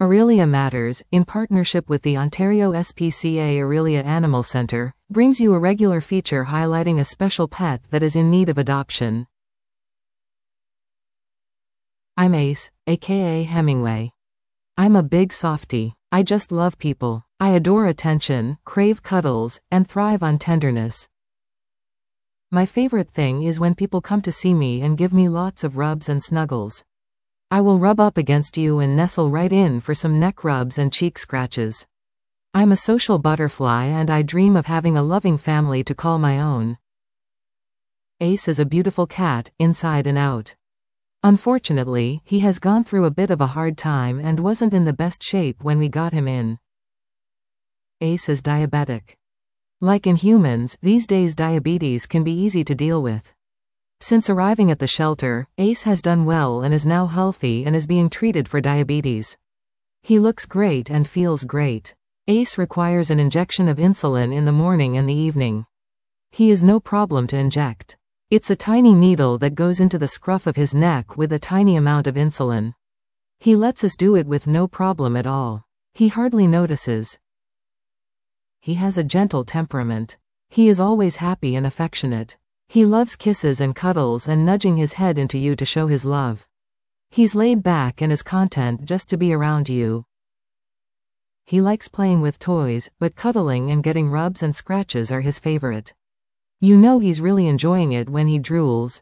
Aurelia Matters, in partnership with the Ontario SPCA Aurelia Animal Centre, brings you a regular feature highlighting a special pet that is in need of adoption. I'm Ace, aka Hemingway. I'm a big softie. I just love people. I adore attention, crave cuddles, and thrive on tenderness. My favorite thing is when people come to see me and give me lots of rubs and snuggles. I will rub up against you and nestle right in for some neck rubs and cheek scratches. I'm a social butterfly and I dream of having a loving family to call my own. Ace is a beautiful cat, inside and out. Unfortunately, he has gone through a bit of a hard time and wasn't in the best shape when we got him in. Ace is diabetic. Like in humans, these days diabetes can be easy to deal with. Since arriving at the shelter, Ace has done well and is now healthy and is being treated for diabetes. He looks great and feels great. Ace requires an injection of insulin in the morning and the evening. He is no problem to inject. It's a tiny needle that goes into the scruff of his neck with a tiny amount of insulin. He lets us do it with no problem at all. He hardly notices. He has a gentle temperament. He is always happy and affectionate. He loves kisses and cuddles and nudging his head into you to show his love. He's laid back and is content just to be around you. He likes playing with toys, but cuddling and getting rubs and scratches are his favorite. You know he's really enjoying it when he drools.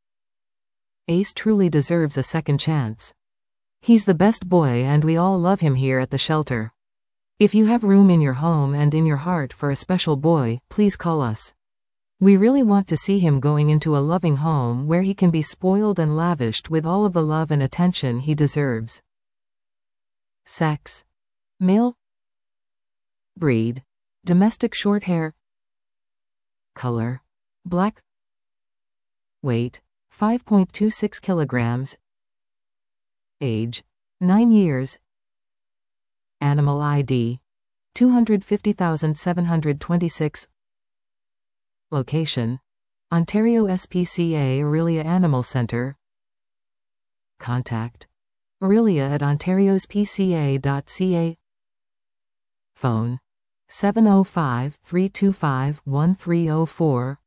Ace truly deserves a second chance. He's the best boy and we all love him here at the shelter. If you have room in your home and in your heart for a special boy, please call us. We really want to see him going into a loving home where he can be spoiled and lavished with all of the love and attention he deserves. Sex: male. Breed: domestic shorthair. Color: black. Weight: 5.26 kilograms. Age: 9 years. Animal ID: 250,726. Location: Ontario SPCA Aurelia Animal Centre. Contact: aurelia@ontariospca.ca. Phone: 705-325-1304.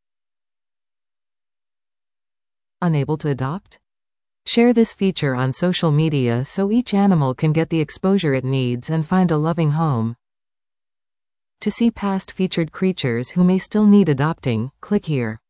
Unable to adopt? Share this feature on social media so each animal can get the exposure it needs and find a loving home. To see past featured creatures who may still need adopting, click here.